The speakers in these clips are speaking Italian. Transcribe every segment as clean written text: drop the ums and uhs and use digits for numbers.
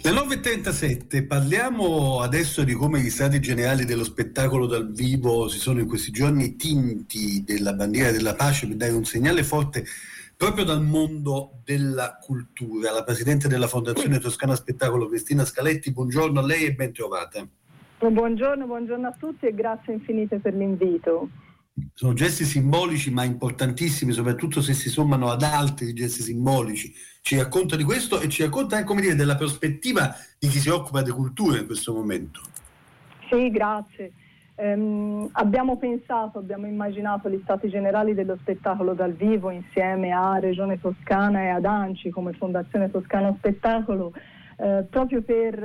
Le 9.37, parliamo adesso di come gli stati generali dello spettacolo dal vivo si sono in questi giorni tinti della bandiera della pace per dare un segnale forte proprio dal mondo della cultura. La presidente della Fondazione Toscana Spettacolo, Cristina Scaletti, buongiorno a lei e ben trovata. Buongiorno a tutti e grazie infinite per l'invito. Sono gesti simbolici ma importantissimi, soprattutto se si sommano ad altri gesti simbolici. Ci racconta di questo e ci racconta anche, come dire, della prospettiva di chi si occupa di cultura in questo momento. Sì, grazie. Abbiamo immaginato gli stati generali dello spettacolo dal vivo insieme a Regione Toscana e ad ANCI come Fondazione Toscana Spettacolo, proprio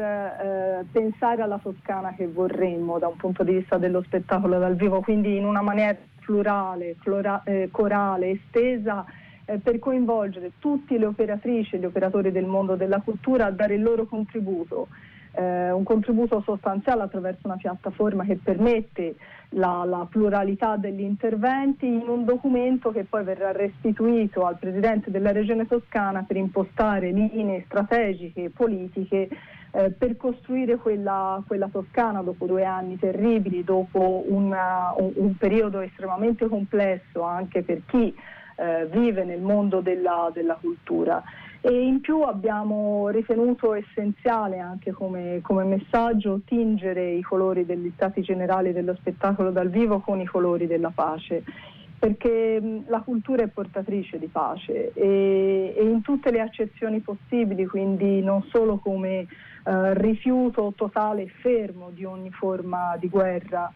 per pensare alla Toscana che vorremmo da un punto di vista dello spettacolo dal vivo, quindi in una maniera plurale, corale, estesa, per coinvolgere tutte le operatrici e gli operatori del mondo della cultura a dare il loro contributo, un contributo sostanziale attraverso una piattaforma che permette la pluralità degli interventi in un documento che poi verrà restituito al Presidente della Regione Toscana per impostare linee strategiche e politiche per costruire quella Toscana dopo 2 anni terribili, dopo un periodo estremamente complesso anche per chi vive nel mondo della cultura. E in più abbiamo ritenuto essenziale anche come messaggio tingere i colori degli stati generali dello spettacolo dal vivo con i colori della pace, perché la cultura è portatrice di pace e in tutte le accezioni possibili, quindi non solo come rifiuto totale e fermo di ogni forma di guerra,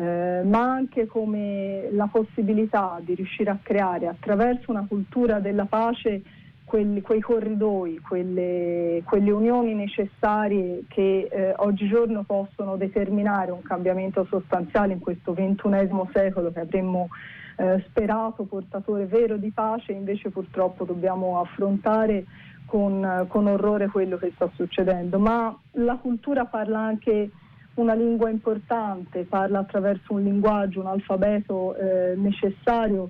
ma anche come la possibilità di riuscire a creare attraverso una cultura della pace quei corridoi, quelle unioni necessarie che oggigiorno possono determinare un cambiamento sostanziale in questo XXI secolo che avremmo sperato portatore vero di pace. Invece purtroppo dobbiamo affrontare con orrore quello che sta succedendo. Ma la cultura parla anche una lingua importante, parla attraverso un linguaggio, un alfabeto necessario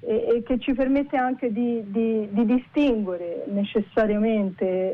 e che ci permette anche di distinguere necessariamente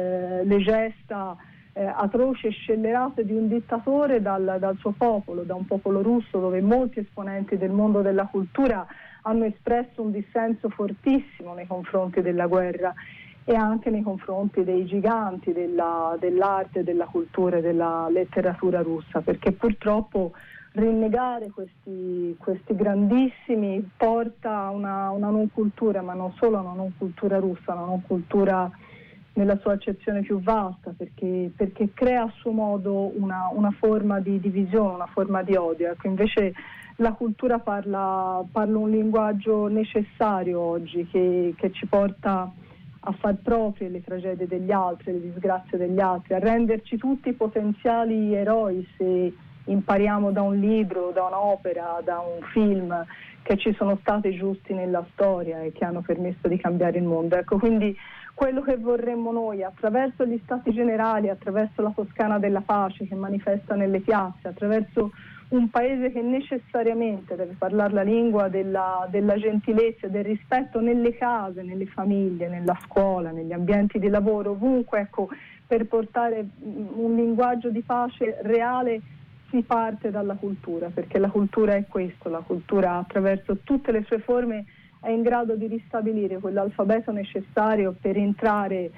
le gesta atroci e scellerate di un dittatore dal suo popolo, da un popolo russo dove molti esponenti del mondo della cultura hanno espresso un dissenso fortissimo nei confronti della guerra e anche nei confronti dei giganti dell'arte, della cultura e della letteratura russa, perché purtroppo rinnegare questi grandissimi porta a una non cultura, ma non solo a una non cultura russa, una non cultura nella sua accezione più vasta, perché crea a suo modo una forma di divisione, una forma di odio. Ecco, invece la cultura parla un linguaggio necessario oggi che ci porta a far proprie le tragedie degli altri, le disgrazie degli altri, a renderci tutti potenziali eroi se impariamo da un libro, da un'opera, da un film che ci sono stati giusti nella storia e che hanno permesso di cambiare il mondo. Ecco, quindi quello che vorremmo noi attraverso gli stati generali, attraverso la Toscana della pace che manifesta nelle piazze, attraverso un paese che necessariamente deve parlare la lingua della gentilezza, del rispetto nelle case, nelle famiglie, nella scuola, negli ambienti di lavoro, ovunque, ecco, per portare un linguaggio di pace reale si parte dalla cultura, perché la cultura è questo, la cultura attraverso tutte le sue forme è in grado di ristabilire quell'alfabeto necessario per entrare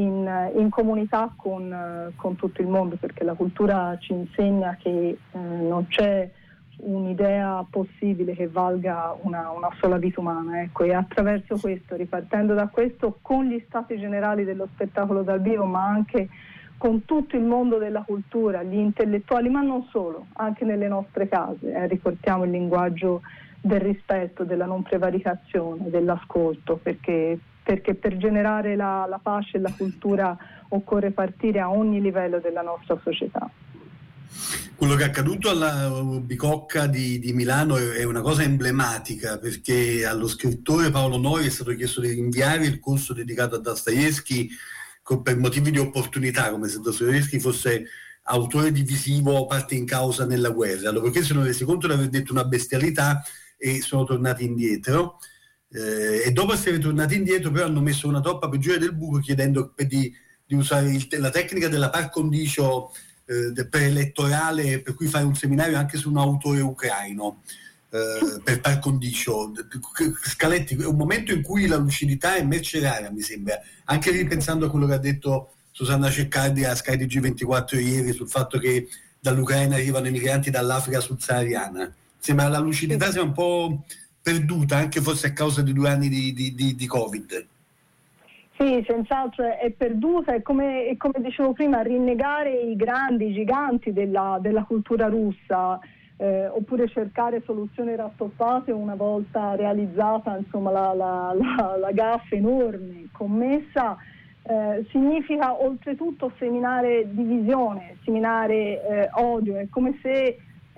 in comunità con tutto il mondo, perché la cultura ci insegna che non c'è un'idea possibile che valga una sola vita umana, ecco, e attraverso questo, ripartendo da questo, con gli stati generali dello spettacolo dal vivo, ma anche con tutto il mondo della cultura, gli intellettuali, ma non solo, anche nelle nostre case, riportiamo il linguaggio del rispetto, della non prevaricazione, dell'ascolto, perché per generare la pace e la cultura occorre partire a ogni livello della nostra società. Quello che è accaduto alla Bicocca di Milano è una cosa emblematica, perché allo scrittore Paolo Noyes è stato chiesto di rinviare il corso dedicato a Dostoevskij per motivi di opportunità, come se Dostoevskij fosse autore divisivo o parte in causa nella guerra. Allora, perché si sono resi conto di aver detto una bestialità e sono tornati indietro. E dopo essere tornati indietro però hanno messo una toppa peggiore del buco chiedendo di di usare la tecnica della par condicio preelettorale, per cui fare un seminario anche su un autore ucraino per par condicio. Scaletti, è un momento in cui la lucidità è merce rara, mi sembra, anche ripensando a quello che ha detto Susanna Ceccardi a Sky TG24 ieri sul fatto che dall'Ucraina arrivano i migranti dall'Africa subsahariana. Sembra la lucidità sia un po' perduta, anche forse a causa di 2 anni di Covid. Sì, senz'altro è perduta, e come dicevo prima, rinnegare i giganti della cultura russa, oppure cercare soluzioni rattoppate una volta realizzata, insomma, la gaffe enorme commessa, significa oltretutto seminare divisione, seminare odio. È come se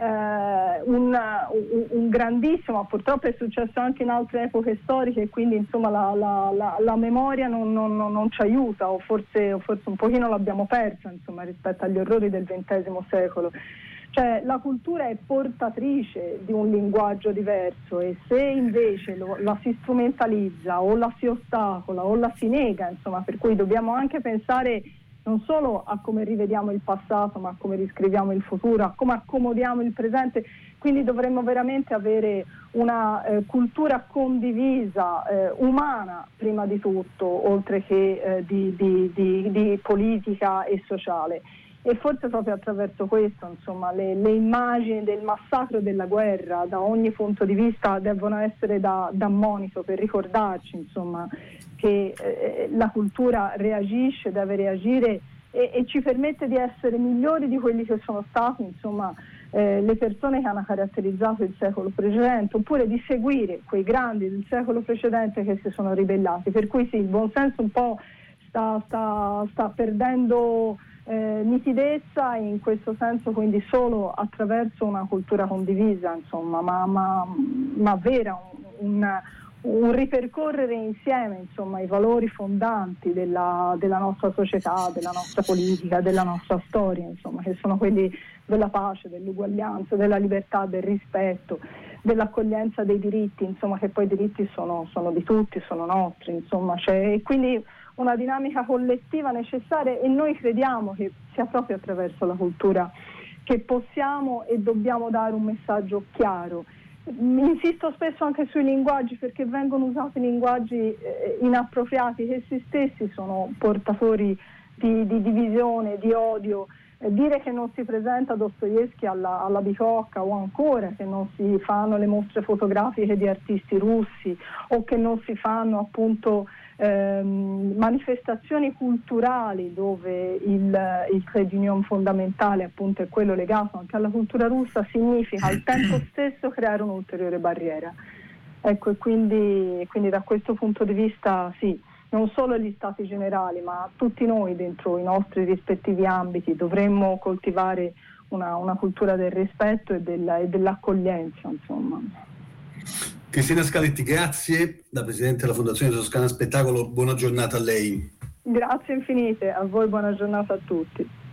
un grandissimo, purtroppo è successo anche in altre epoche storiche, quindi insomma la memoria non ci aiuta, o forse un pochino l'abbiamo persa, insomma, rispetto agli orrori del XX secolo. Cioè, la cultura è portatrice di un linguaggio diverso, e se invece la si strumentalizza o la si ostacola o la si nega, insomma, per cui dobbiamo anche pensare non solo a come rivediamo il passato, ma a come riscriviamo il futuro, a come accomodiamo il presente. Quindi dovremmo veramente avere una cultura condivisa, umana prima di tutto, oltre che di politica e sociale. E forse proprio attraverso questo, insomma, le immagini del massacro e della guerra da ogni punto di vista devono essere da monito, per ricordarci, insomma, che la cultura reagisce, deve reagire e ci permette di essere migliori di quelli che sono stati, insomma, le persone che hanno caratterizzato il secolo precedente, oppure di seguire quei grandi del secolo precedente che si sono ribellati. Per cui sì, il buonsenso un po' sta perdendo nitidezza in questo senso, quindi solo attraverso una cultura condivisa, insomma, ma vera, un ripercorrere insieme, insomma, i valori fondanti della nostra società, della nostra politica, della nostra storia, insomma, che sono quelli della pace, dell'uguaglianza, della libertà, del rispetto, dell'accoglienza dei diritti, insomma, che poi i diritti sono di tutti, sono nostri, insomma, e quindi una dinamica collettiva necessaria, e noi crediamo che sia proprio attraverso la cultura che possiamo e dobbiamo dare un messaggio chiaro. Insisto spesso anche sui linguaggi, perché vengono usati linguaggi inappropriati, che essi stessi sono portatori di divisione, di odio. Dire che non si presenta Dostoevskij alla Bicocca, o ancora che non si fanno le mostre fotografiche di artisti russi, o che non si fanno appunto manifestazioni culturali dove il trade union fondamentale appunto è quello legato anche alla cultura russa, significa al tempo stesso creare un'ulteriore barriera. Ecco, e quindi da questo punto di vista sì, non solo gli stati generali, ma tutti noi dentro i nostri rispettivi ambiti dovremmo coltivare una cultura del rispetto e dell'accoglienza, insomma. Cristina Scaletti, grazie, da Presidente della Fondazione Toscana Spettacolo, buona giornata a lei. Grazie infinite, a voi buona giornata a tutti.